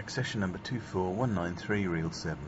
Contact session number 24193, reel 7.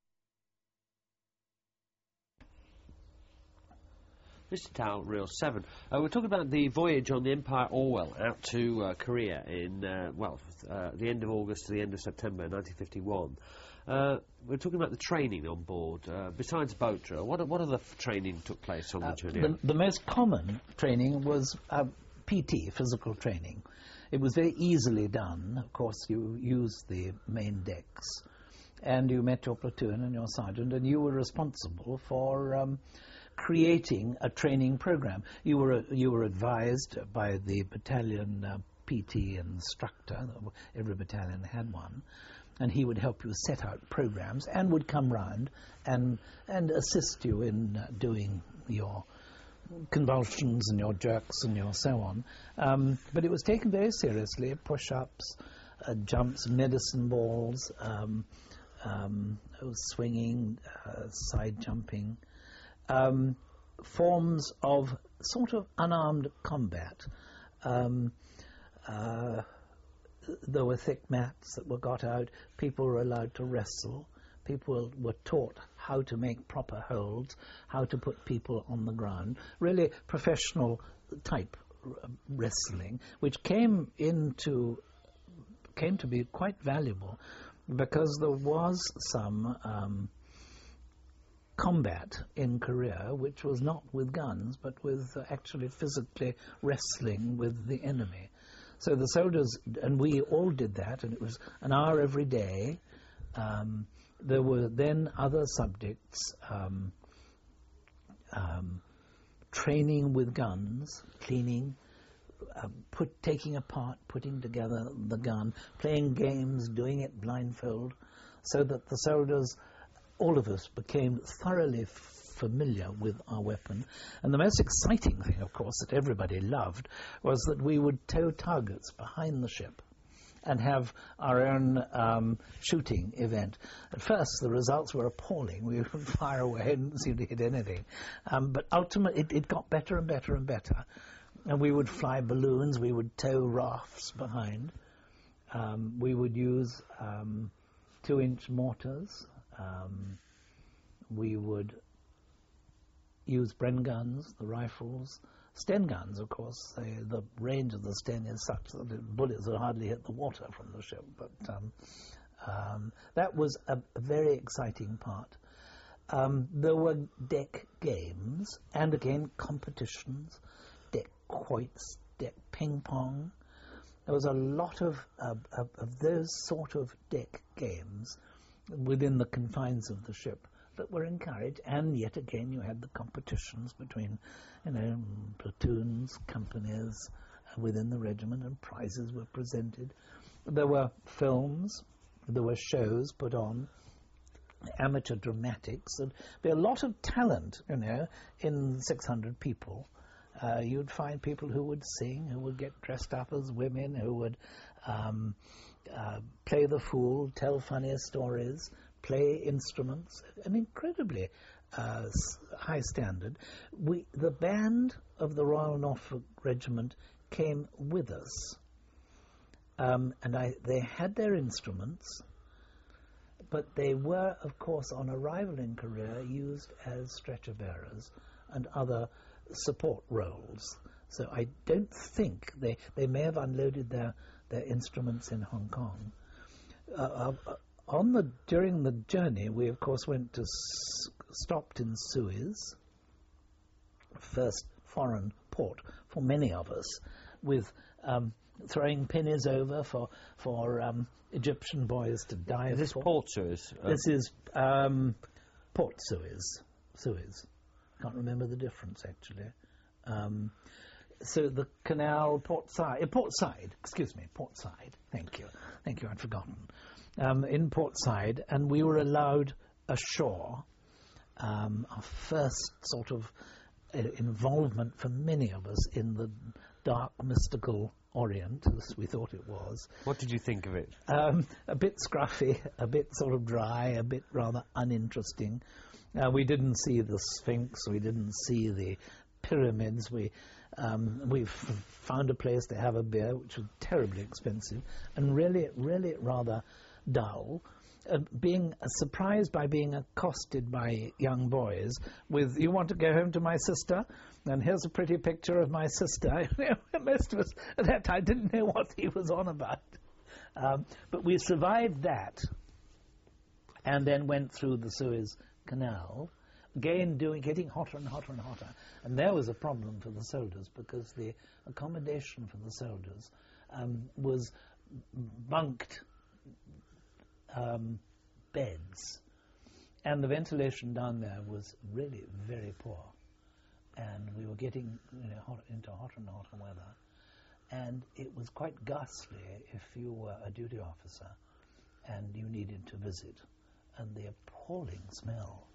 Mr. Tao, reel 7. We're talking about the voyage on the Empire Orwell out to Korea in, the end of August to the end of September 1951. We're talking about the training on board. Besides boat drill, what other training took place on the journey? The most common training was PT, physical training. It was very easily done. Of course, you used the main decks, and you met your platoon and your sergeant, and you were responsible for creating a training program. You were advised by the battalion PT instructor. Every battalion had one, and he would help you set out programs and would come round and assist you in doing your convulsions and your jerks and your so on. But it was taken very seriously. Push-ups, jumps, medicine balls, swinging, side jumping, forms of sort of unarmed combat. There were thick mats that were got out. People were allowed to wrestle. People were taught how to make proper holds, how to put people on the ground. Really professional type wrestling, which came to be quite valuable because there was some combat in Korea, which was not with guns, but with actually physically wrestling with the enemy. So the soldiers, and we all did that, and it was an hour every day. There were then other subjects, training with guns, cleaning, taking apart, putting together the gun, playing games, doing it blindfold, so that the soldiers, all of us, became thoroughly familiar with our weapon. And the most exciting thing, of course, that everybody loved was that we would tow targets behind the ship and have our own shooting event. At first, the results were appalling. We would fire away and didn't seem to hit anything. But ultimately, it got better and better and better. And we would fly balloons. We would tow rafts behind. We would use 2-inch mortars. We would use Bren guns, the rifles. Sten guns, of course, the range of the Sten is such that the bullets would hardly hit the water from the ship. But that was a very exciting part. There were deck games, and again competitions, deck quoits, deck ping pong. There was a lot of those sort of deck games within the confines of the ship that were encouraged, and yet again you had the competitions between, platoons, companies within the regiment, and prizes were presented. There were films, there were shows put on, amateur dramatics. There'd be a lot of talent, in 600 people. You'd find people who would sing, who would get dressed up as women, who would play the fool, tell funny stories, play instruments, an incredibly high standard. The band of the Royal Norfolk Regiment came with us, and they had their instruments, but they were, of course, on arrival in Korea, used as stretcher bearers and other support roles. So I don't think they may have unloaded their instruments in Hong Kong. During the journey, we of course stopped in Suez, first foreign port for many of us, with throwing pennies over for Egyptian boys to dive. Is this Port Suez? This is Port Suez. Suez. Can't remember the difference actually. So the canal, Port Said. Thank you, I'd forgotten. In Port Said, and we were allowed ashore. Our first sort of involvement for many of us in the dark, mystical Orient, as we thought it was. What did you think of it? A bit scruffy, a bit sort of dry, a bit rather uninteresting. We didn't see the Sphinx, we didn't see the pyramids. We found a place to have a beer, which was terribly expensive, and really rather dull, being surprised by being accosted by young boys with, "You want to go home to my sister? And here's a pretty picture of my sister." Most of us at that time didn't know what he was on about. But we survived that and then went through the Suez Canal, again getting hotter and hotter and hotter. And there was a problem for the soldiers because the accommodation for the soldiers was bunked beds, and the ventilation down there was really very poor, and we were getting into hotter and hotter weather, and it was quite ghastly if you were a duty officer and you needed to visit, and the appalling smell,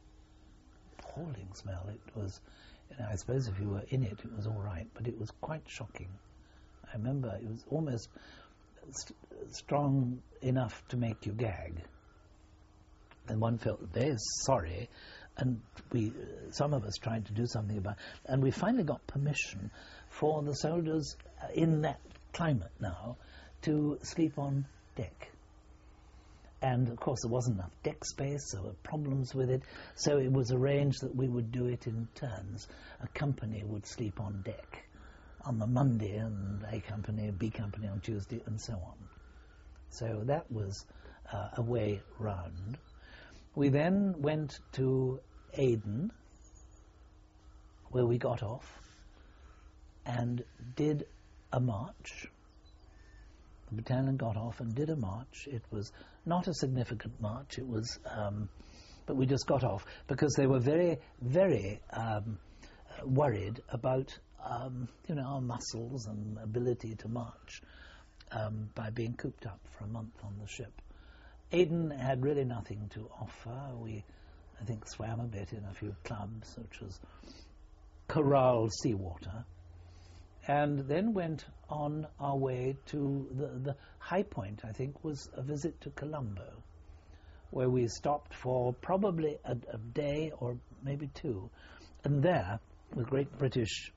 it was, I suppose if you were in it, it was all right, but it was quite shocking. I remember it was almost strong enough to make you gag. And one felt very sorry, and some of us tried to do something about it. And we finally got permission for the soldiers in that climate now to sleep on deck. And, of course, there wasn't enough deck space, there were problems with it, so it was arranged that we would do it in turns. A company would sleep on deck on the Monday, and A Company, B Company on Tuesday, and so on. So that was a way round. We then went to Aden, where we got off, and did a march. The battalion got off and did a march. It was not a significant march, it was, but we just got off, because they were very, very worried about our muscles and ability to march by being cooped up for a month on the ship. Aden had really nothing to offer. We, I think, swam a bit in a few clubs, which was corralled seawater, and then went on our way to the high point, I think, was a visit to Colombo, where we stopped for probably a day or maybe two, and there, with great British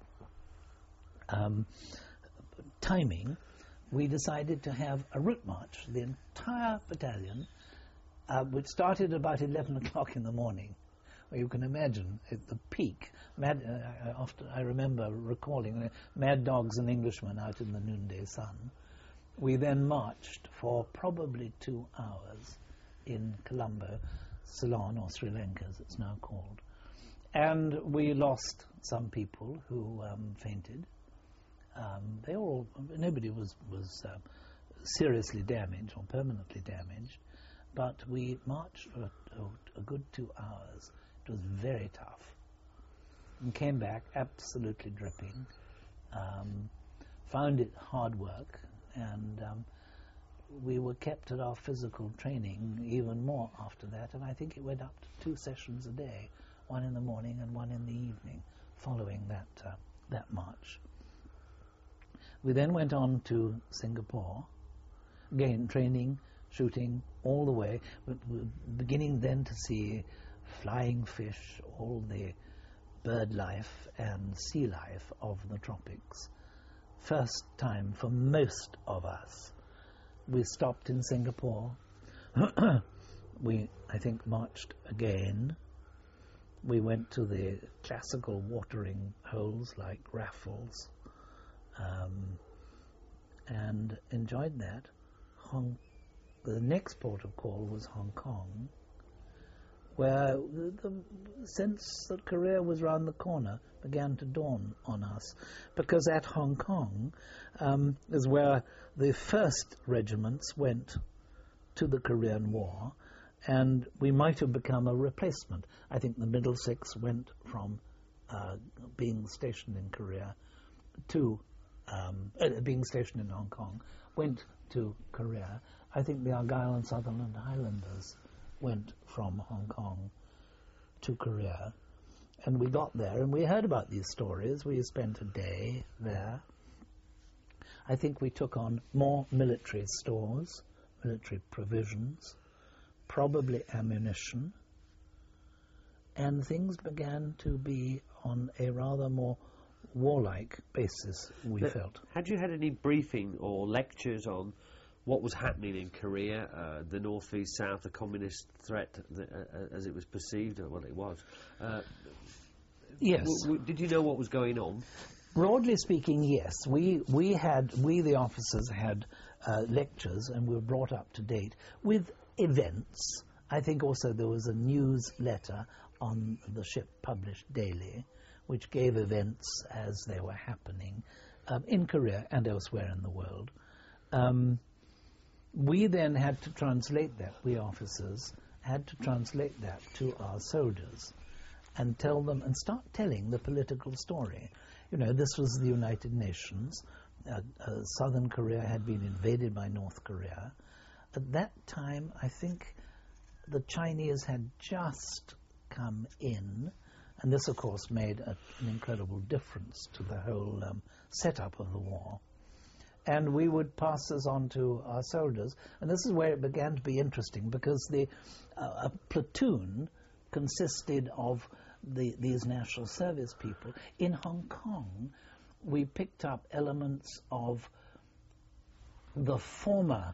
timing, we decided to have a route march. The entire battalion, which started about 11 o'clock in the morning, where you can imagine at the peak. I remember recalling Mad Dogs and Englishmen out in the noonday sun. We then marched for probably 2 hours in Colombo, Ceylon, or Sri Lanka as it's now called. And we lost some people who fainted. Nobody was seriously damaged or permanently damaged, but we marched for a good 2 hours. It was very tough, and came back absolutely dripping. Found it hard work, and we were kept at our physical training even more after that, and I think it went up to 2 sessions a day, one in the morning and one in the evening, following that march. We then went on to Singapore, again training, shooting all the way, but we're beginning then to see flying fish, all the bird life and sea life of the tropics. First time for most of us. We stopped in Singapore. We, I think, marched again. We went to the classical watering holes like Raffles, and enjoyed that. The next port of call was Hong Kong, where the sense that Korea was round the corner began to dawn on us, because at Hong Kong is where the first regiments went to the Korean War, and we might have become a replacement. I think the Middle Six went from being stationed in Korea to being stationed in Hong Kong, went to Korea. I think the Argyll and Sutherland Highlanders went from Hong Kong to Korea, and we got there and we heard about these stories. We spent a day there. I think we took on more military stores, military provisions, probably ammunition, and things began to be on a rather more warlike basis, we felt. Had you had any briefing or lectures on what was happening in Korea, the North, East, South, the communist threat as it was perceived, or well, it was. Yes. Did you know what was going on? Broadly speaking, yes. We the officers had lectures, and we were brought up to date with events. I think also there was a newsletter on the ship published daily, which gave events as they were happening in Korea and elsewhere in the world. We then had to translate that, we officers had to translate that to our soldiers and tell them, and start telling the political story. You know, this was the United Nations. Southern Korea had been invaded by North Korea. At that time, I think the Chinese had just come in, and this, of course, made an incredible difference to the whole setup of the war. And we would pass this on to our soldiers, and this is where it began to be interesting, because a platoon consisted of these national service people. In Hong Kong, we picked up elements of the former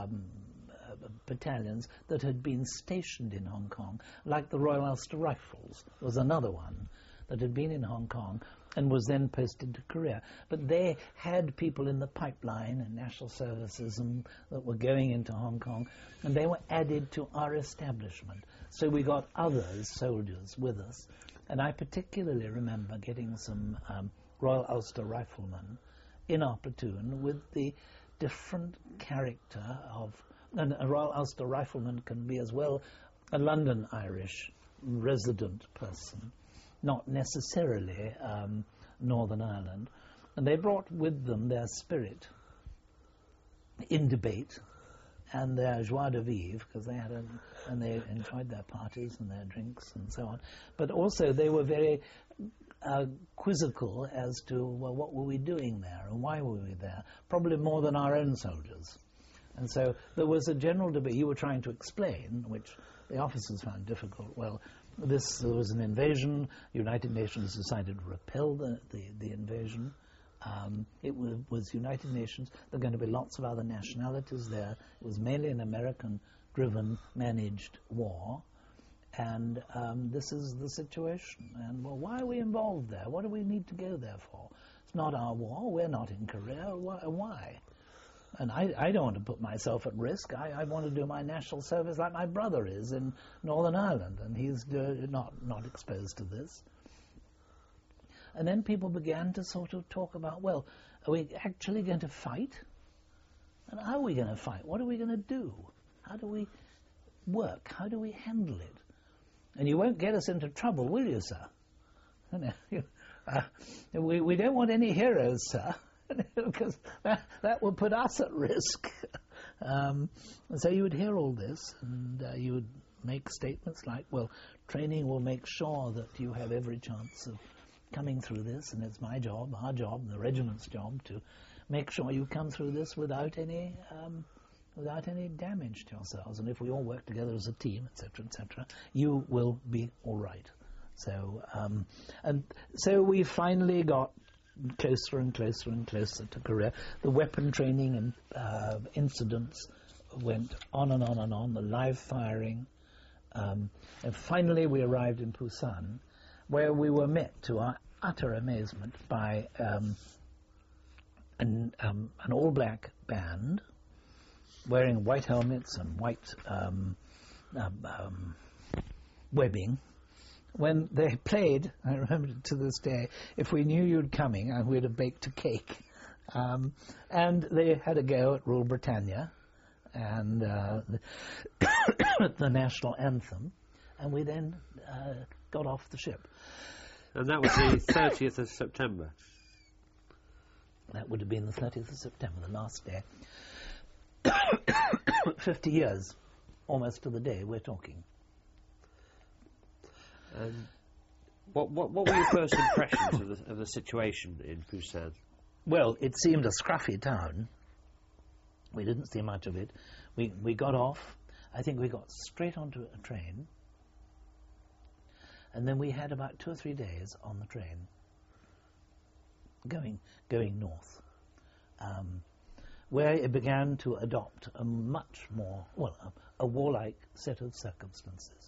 battalions that had been stationed in Hong Kong, like the Royal Ulster Rifles was another one that had been in Hong Kong and was then posted to Korea. But they had people in the pipeline and national services that were going into Hong Kong, and they were added to our establishment. So we got other soldiers with us. And I particularly remember getting some Royal Ulster Riflemen in our platoon with the different character of... And a Royal Ulster Rifleman can be as well a London Irish resident person, not necessarily Northern Ireland. And they brought with them their spirit in debate and their joie de vivre, because they had and they enjoyed their parties and their drinks and so on. But also they were very quizzical as to, well, what were we doing there and why were we there? Probably more than our own soldiers. And so there was a general debate. You were trying to explain, which the officers found difficult. Well, there was an invasion. The United Nations decided to repel the invasion. It was United Nations. There were going to be lots of other nationalities there. It was mainly an American-driven, managed war. And this is the situation. And, well, why are we involved there? What do we need to go there for? It's not our war. We're not in Korea. Why? And I don't want to put myself at risk. I want to do my national service like my brother is in Northern Ireland, and he's not exposed to this. And then people began to sort of talk about, well, are we actually going to fight? And how are we going to fight? What are we going to do? How do we work? How do we handle it? And you won't get us into trouble, will you, sir? We don't want any heroes, sir. Because that would put us at risk. And so you would hear all this, and you would make statements like, well, training will make sure that you have every chance of coming through this, and it's my job, our job, the regiment's job, to make sure you come through this without any damage to yourselves. And if we all work together as a team, etc., you will be all right. So, and so we finally got closer and closer and closer to Korea. The weapon training and incidents went on and on and on, the live firing. And finally we arrived in Busan, where we were met, to our utter amazement, by an all-black band wearing white helmets and white webbing. When they played, I remember to this day, if we knew you'd coming, we'd have baked a cake. And they had a go at Rule Britannia and the national anthem, and we then got off the ship. And that was the 30th of September. That would have been the 30th of September, the last day. 50 years, almost to the day we're talking. What were your first impressions of the situation in Busan? Well, it seemed a scruffy town. We didn't see much of it. We got off. I think we got straight onto a train. And then we had about 2 or 3 days on the train, going north. where it began to adopt a much more, well, a warlike set of circumstances.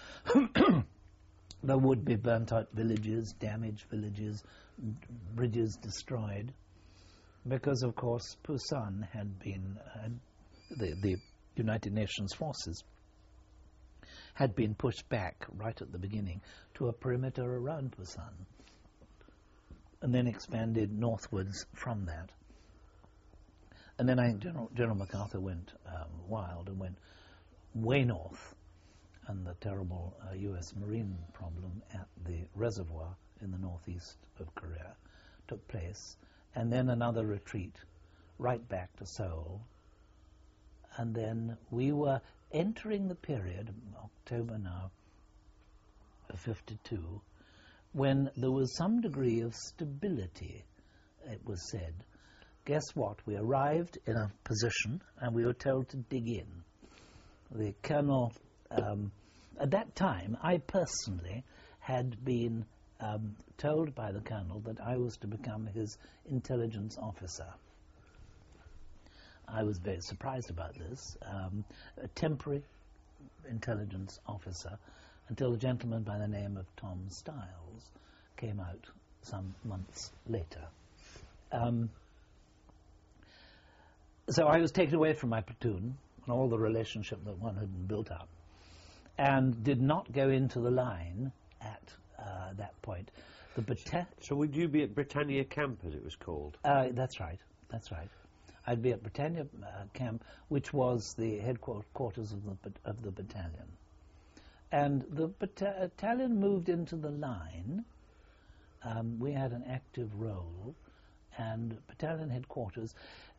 There would be burnt-out villages, damaged villages, bridges destroyed, because, of course, Pusan had been, the United Nations forces had been pushed back right at the beginning to a perimeter around Pusan, and then expanded northwards from that. And then I think General MacArthur went wild and went way north, and the terrible U.S. Marine problem at the reservoir in the northeast of Korea took place, and then another retreat right back to Seoul. And then we were entering the period, October now, of 52, when there was some degree of stability, it was said. Guess what? We arrived in a position and we were told to dig in. The colonel, at that time, I personally had been told by the colonel that I was to become his intelligence officer. I was very surprised about this, a temporary intelligence officer, until a gentleman by the name of Tom Stiles came out some months later. So I was taken away from my platoon and all the relationship that one had built up, and did not go into the line at that point. So would you be at Britannia Camp, as it was called? That's right. I'd be at Britannia Camp, which was the headquarters of the battalion. And the battalion moved into the line. We had an active role, and battalion headquarters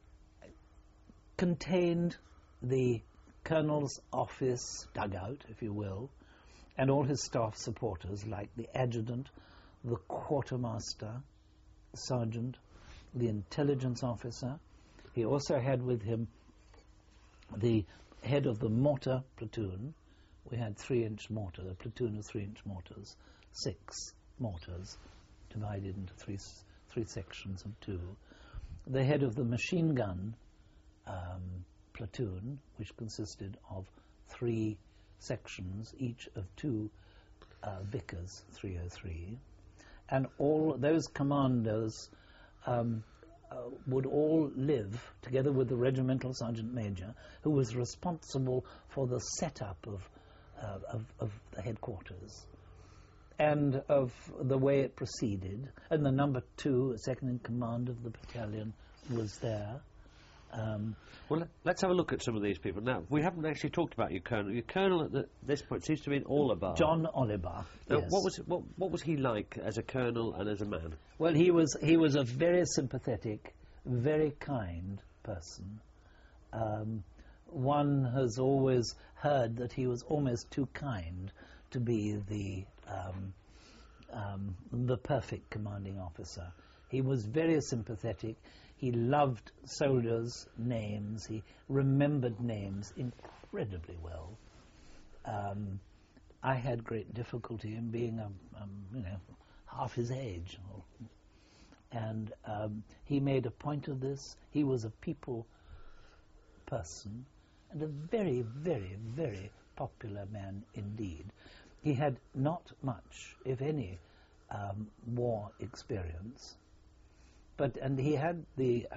contained the colonel's office dugout, if you will, and all his staff supporters, like the adjutant, the quartermaster, sergeant, the intelligence officer. He also had with him the head of the mortar platoon. We had 3-inch mortar, a platoon of 3-inch mortars, 6 mortars divided into three sections of 2. The head of the machine gun platoon, which consisted of 3 sections, each of 2 Vickers 303, and all those commandos would all live together with the regimental sergeant major, who was responsible for the setup of the headquarters and of the way it proceeded. And the number 2, second in command of the battalion, was there. Well, let's have a look at some of these people. Now, we haven't actually talked about your colonel. Your colonel at this point seems to be an Oliver. John Oliver. Now, yes. what was he like as a colonel and as a man? Well, he was a very sympathetic, very kind person. One has always heard that he was almost too kind to be the perfect commanding officer. He was very sympathetic. He loved soldiers' names. He remembered names incredibly well. I had great difficulty in being, half his age. And he made a point of this. He was a people person and a very, very, very popular man indeed. He had not much, if any, war experience. And he had the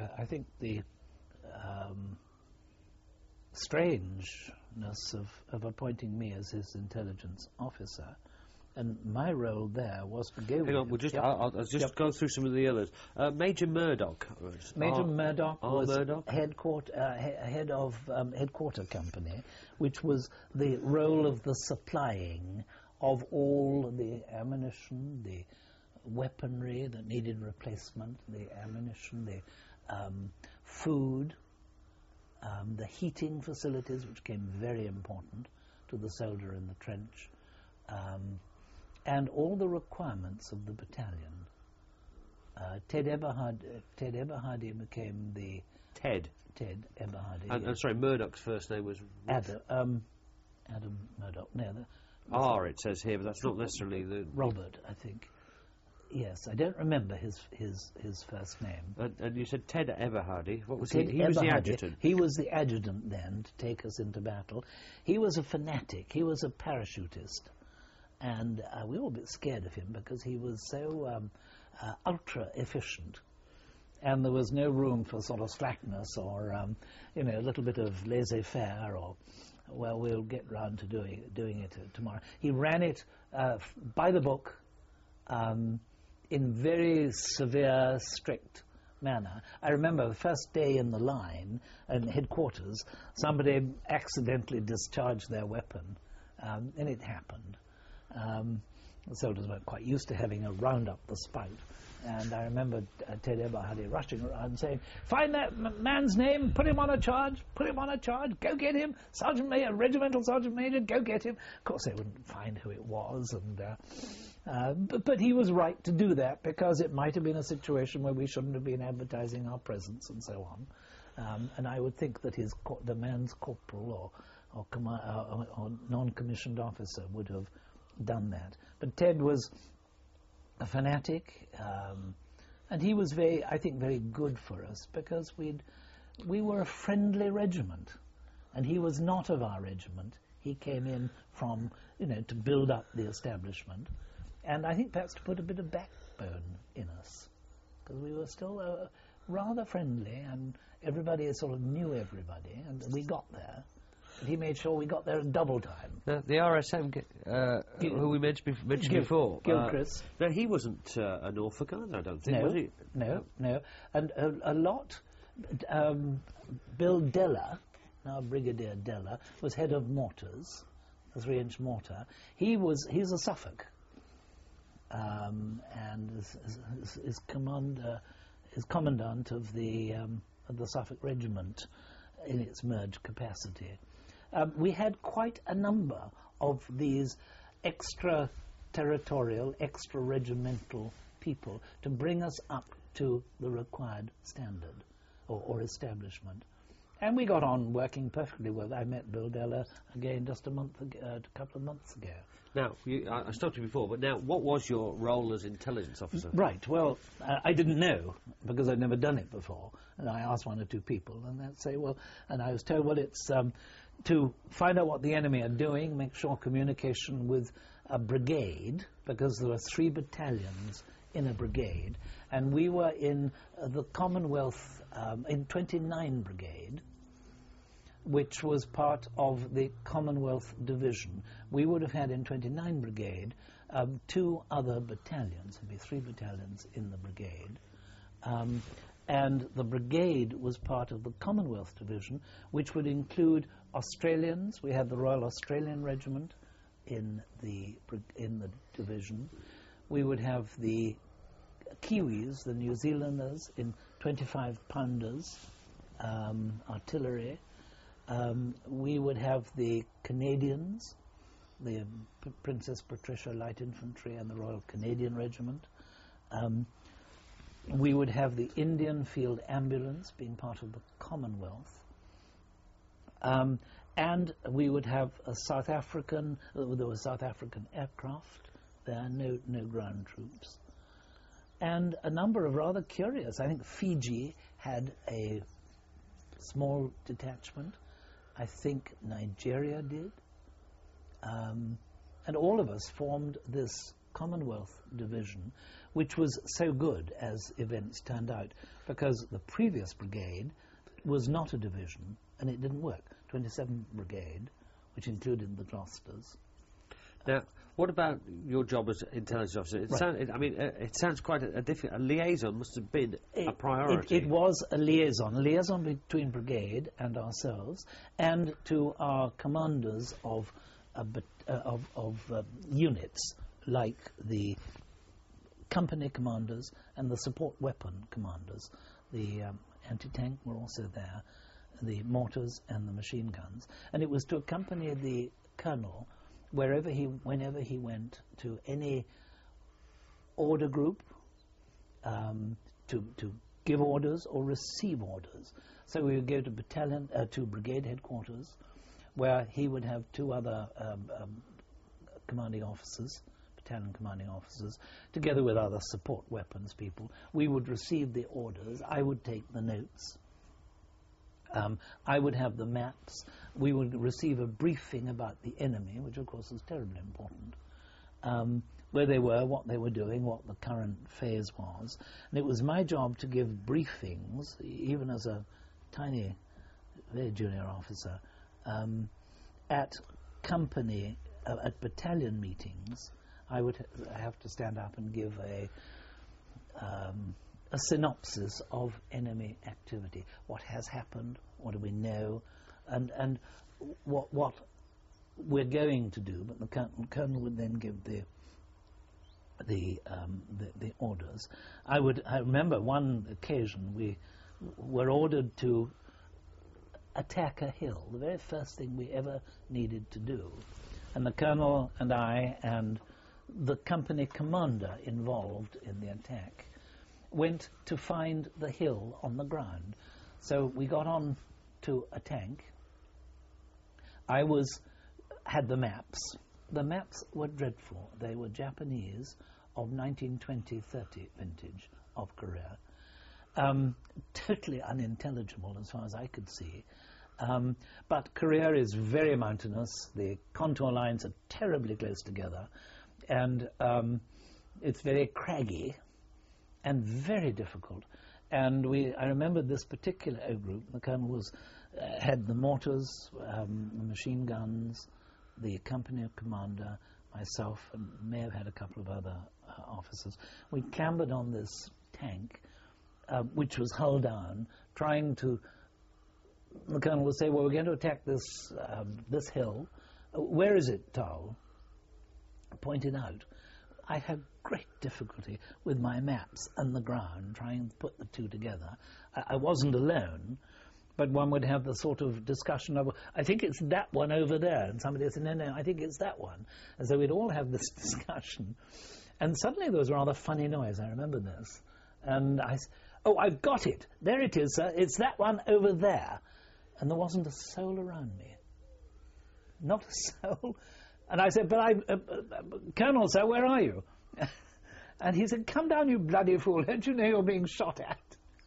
strangeness of appointing me as his intelligence officer, and my role there was to go. Hang on, I'll just go through some of the others. Major Murdoch. Major Murdoch was Murdoch? head of headquarter company, which was the role of the supplying of all the ammunition, the weaponry that needed replacement, the ammunition, the food, the heating facilities, which became very important to the soldier in the trench, and all the requirements of the battalion. Ted Eberhardy became the... Ted Eberhardy. I'm sorry, Murdoch's first name was... Adam Murdoch. No, it says here, but that's not necessarily the... Robert, I think. Yes, I don't remember his first name. And you said Ted Everhardy. What was Ted he? He was the Eberhardy. adjutant. He was the adjutant then to take us into battle. He was a fanatic. He was a parachutist. And we were a bit scared of him because he was so ultra efficient. And there was no room for sort of slackness or, a little bit of laissez-faire or, well, we'll get round to doing it tomorrow. He ran it by the book in very severe, strict manner. I remember the first day in the line, in headquarters, somebody accidentally discharged their weapon, and it happened. The soldiers weren't quite used to having a round up the spout. And I remember Ted Eberhardy rushing around saying, "Find that man's name, put him on a charge, go get him, Sergeant Major, Regimental Sergeant Major, go get him." Of course, they wouldn't find who it was, but he was right to do that because it might have been a situation where we shouldn't have been advertising our presence and so on. And I would think that the man's corporal or non-commissioned officer would have done that. But Ted was a fanatic, and he was I think very good for us because we were a friendly regiment, and he was not of our regiment. He came in from, to build up the establishment, and I think perhaps to put a bit of backbone in us, because we were still rather friendly, and everybody sort of knew everybody, and we got there. But he made sure we got there in double time. The RSM, who we mentioned before, Gilchrist. No, he wasn't a Norfolk either, I don't think, was he? No. And a lot. Bill Deller, now Brigadier Deller, was head of mortars, a 3-inch mortar. He's a Suffolk, and is commandant of the Suffolk Regiment in its merged capacity. We had quite a number of these extra-territorial, extra-regimental people to bring us up to the required standard or establishment. And we got on working perfectly well. I met Bill Deller again just a couple of months ago. Now, I stopped you before, but now, what was your role as intelligence officer? Right, well, I didn't know, because I'd never done it before. And I asked one or two people, and they'd say, and I was told, it's to find out what the enemy are doing, make sure communication with a brigade, because there were 3 battalions in a brigade, and we were in the Commonwealth, in 29 Brigade, which was part of the Commonwealth Division. We would have had in 29 Brigade 2 other battalions. There'd be 3 battalions in the brigade. And the brigade was part of the Commonwealth Division, which would include Australians. We had the Royal Australian Regiment in the division. We would have the Kiwis, the New Zealanders, in 25-pounders, artillery. We would have the Canadians, the Princess Patricia Light Infantry and the Royal Canadian Regiment. We would have the Indian Field Ambulance being part of the Commonwealth. And we would have a South African, there were South African aircraft there, no ground troops. And a number of rather curious, I think Fiji had a small detachment. I think Nigeria did. And all of us formed this Commonwealth Division, which was so good, as events turned out, because the previous brigade was not a division, and it didn't work. 27th Brigade, which included the Gloucesters. Now, what about your job as intelligence officer? It sounds quite a difficult. A liaison must have been a priority. It was a liaison between brigade and ourselves, and to our commanders of units, like the company commanders and the support weapon commanders. The anti-tank were also there, the mortars and the machine guns, and it was to accompany the colonel whenever he went to any order group, to give orders or receive orders. So we would go to to brigade headquarters, where he would have 2 other commanding officers, battalion commanding officers, together with other support weapons people. We would receive the orders. I would take the notes. I would have the maps. We would receive a briefing about the enemy, which of course is terribly important, where they were, what they were doing, what the current phase was. And it was my job to give briefings, even as a tiny, very junior officer, at company, at battalion meetings. I would have to stand up and give a synopsis of enemy activity. What has happened, what do we know, and what we're going to do. But the colonel would then give the orders. I remember one occasion we were ordered to attack a hill, the very first thing we ever needed to do. And the colonel and I and the company commander involved in the attack went to find the hill on the ground. So we got on to a tank. I had the maps. The maps were dreadful. They were Japanese of 1920-30 vintage of Korea. Totally unintelligible as far as I could see. But Korea is very mountainous. The contour lines are terribly close together. And it's very craggy and very difficult. And I remember this particular O group. The colonel had the mortars, the machine guns, the company commander, myself, and may have had a couple of other officers. We clambered on this tank, which was hull down, trying to. The colonel would say, "Well, we're going to attack this hill. Where is it, Tal?" Pointed out. I had great difficulty with my maps and the ground, trying to put the two together. I wasn't alone, but one would have the sort of discussion of, I think it's that one over there, and somebody would say, no, I think it's that one. And so we'd all have this discussion. And suddenly there was a rather funny noise, I remember this. And I said, "Oh, I've got it. There it is, sir. It's that one over there." And there wasn't a soul around me. Not a soul. And I said, "But Colonel, sir, where are you?" And he said, "Come down, you bloody fool. Don't you know you're being shot at?"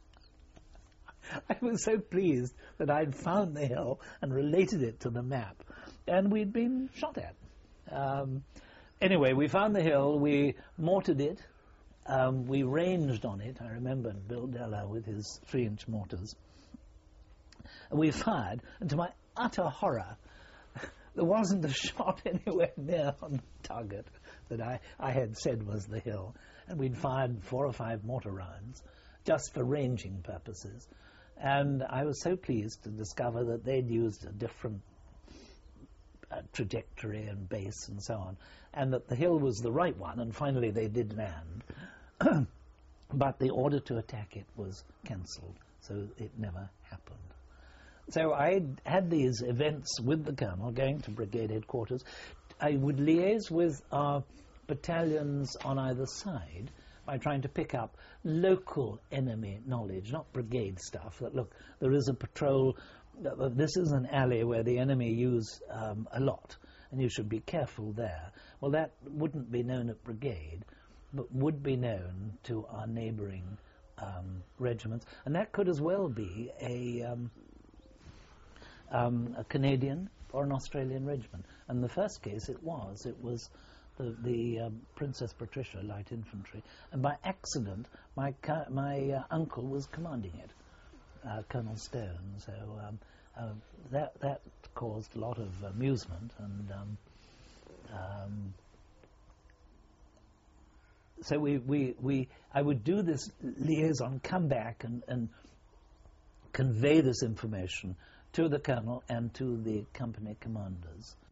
I was so pleased that I'd found the hill and related it to the map. And we'd been shot at. Anyway, we found the hill. We mortared it. We ranged on it. I remember Bill Della with his 3-inch mortars. And we fired, and to my utter horror, there wasn't a shot anywhere near on the target that I had said was the hill. And we'd fired 4 or 5 mortar rounds just for ranging purposes. And I was so pleased to discover that they'd used a different trajectory and base and so on, and that the hill was the right one, and finally they did land. But the order to attack it was cancelled, so it never happened. So I had these events with the colonel, going to brigade headquarters. I would liaise with our battalions on either side by trying to pick up local enemy knowledge, not brigade stuff. That, look, there is a patrol, this is an alley where the enemy use a lot, and you should be careful there. Well, that wouldn't be known at brigade, but would be known to our neighbouring regiments. And that could as well be a Canadian or an Australian regiment. And in the first case it was the Princess Patricia Light Infantry, and by accident my uncle was commanding it, Colonel Stone. So that caused a lot of amusement, and so I would do this liaison, come back and convey this information to the colonel and to the company commanders.